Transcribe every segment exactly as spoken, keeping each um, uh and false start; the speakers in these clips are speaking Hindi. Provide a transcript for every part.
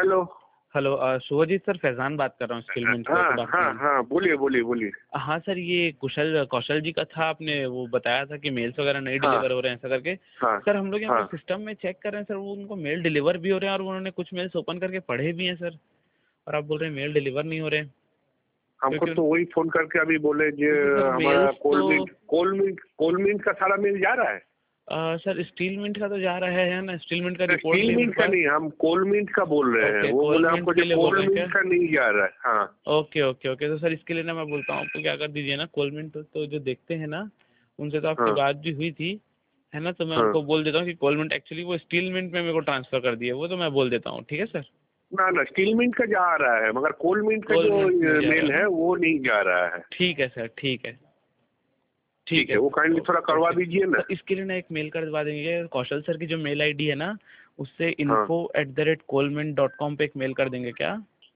Hello hello uh, Shubhajit sir, Faizan बात कर रहा हूँ स्किल मिंट से। हाँ गुड हाँ आफ्टरनून। हाँ, बोलिए बोलिए बोलिए। हाँ सर, ये कुशल कौशल जी का था, आपने वो बताया था कि मेल्स वगैरह नहीं हाँ डिलीवर हो रहे हैं ऐसा करके। हाँ सर हम लोग यहाँ हाँ। पे सिस्टम में चेक कर रहे हैं सर, वो उनको मेल डिलीवर भी हो रहे हैं और उन्होंने कुछ मेल्स ओपन करके पढ़े भी हैं सर, और आप बोल रहे हैं मेल डिलीवर नहीं हो रहे हैं। हमको क्योंकि तो वही फोन करके अभी बोले जो क्योंकि सर हमारा मेल्स कोलमिंट तो कोलमिंट कोलमिंट का सारा मेल जा रहा है। अ, सर स्टील मिंट का तो जा रहा है, है ना, स्टील मिंट का रिपोर्ट स्टील भी मिंट मेरे का पास। नहीं, हम कोलमिंट का बोल रहे हैं। ओके, वो कोल बोले मिंट हमको के जो लिए बोल रहे हैं क्या? कोलमिंट का नहीं जा रहा है। हाँ ओके ओके ओके, तो सर इसके लिए ना मैं बोलता हूँ आपको क्या कर दीजिए ना, कोल मिंट तो, तो जो देखते हैं ना, उनसे तो आपकी हाँ बात भी हुई थी, है ना, तो मैं हाँ। उनको बोल देता हूँ कि कोल मिंट एक्चुअली वो स्टील मिंट में मेरे को ट्रांसफर कर दिए, वो तो मैं बोल देता हूँ। ठीक है सर। ना ना, स्टील मिंट का जा रहा है, मगर कोलमिंट का कोल जो मिंट नहीं जा रहा मेल है है ना? वो नहीं जा रहा है। ठीक है सर, ठीक है। ठीक ठीक है है, वो सर, काइंडली थोड़ा ओके करवा ओके। दीजिए ना। तो इसके लिए ना एक मेल करवा देंगे, कौशल सर की जो मेल आईडी है ना, उससे हाँ, info at the rate coalmint dot com पे एक मेल कर देंगे क्या?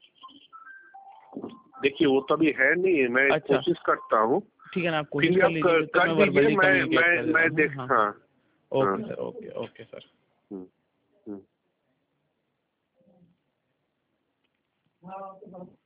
देखिए वो तो अभी है नहीं, मैं अच्छा, कोशिश करता हूँ। ठीक है ना, आप फिर कोशिश भी कर आप कर, लीजिए, तो कर मैं दीजिए, वर्बली मैं कम्युनिकेट मैं कर देता मैं हूँ। देख हाँ हाँ, हाँ हाँ। Okay sir, okay okay sir. Hmm, हम्म।